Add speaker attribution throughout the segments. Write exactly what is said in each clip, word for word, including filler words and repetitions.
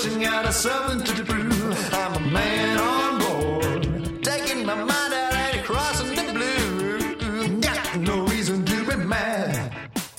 Speaker 1: ocean, got a something to prove. I'm a man on board, taking my mind out and crossing the blue. Got no reason to be mad.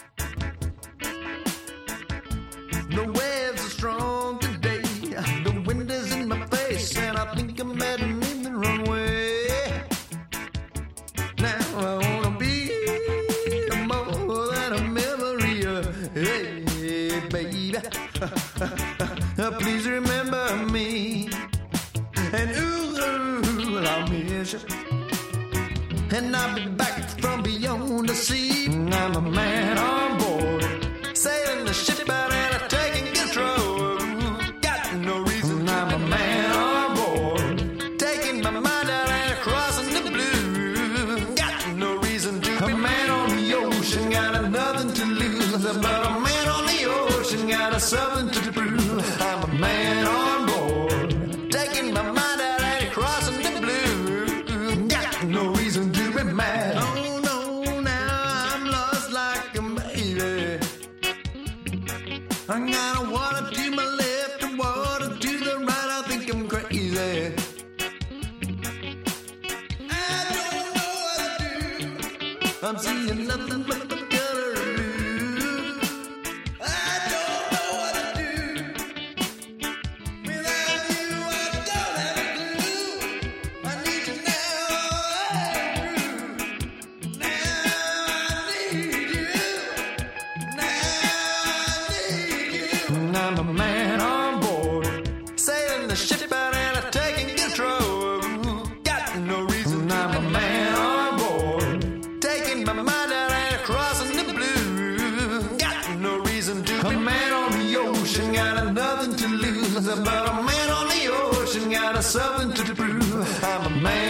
Speaker 1: The waves are strong today. The wind is in my face, and I think I'm heading in the wrong way. Now I wanna be more than a memory. Hey, baby, please remember me. And ooh, ooh, I'll miss you. And I'll be back from beyond the sea. I'm a man on board, sailing the ship out and I'm taking control. Got no reason. I'm a man on board, taking my mind out and crossing the blue. Got no reason to be. A man on the ocean, got nothing to lose. But a man on the ocean, got something to prove. I'm a man on board, taking my mind out and crossing the blue. Got no reason to be mad. Oh no, now I'm lost like a baby. I got water to my left and water to the right. I think I'm crazy. I don't know what to do. I'm seeing nothing but the color blue. I don't know what to do. Without you, I don't have a clue. I need you now. Now I need you. Now I need you. I'm a man on board, sailing the ship out and I'm taking control. Got no reason. I'm a man on board, taking my mind out and crossing the blue. Got no reason to. A man on the ocean, got nothing to lose. But a man on the ocean, got something to prove. I'm a man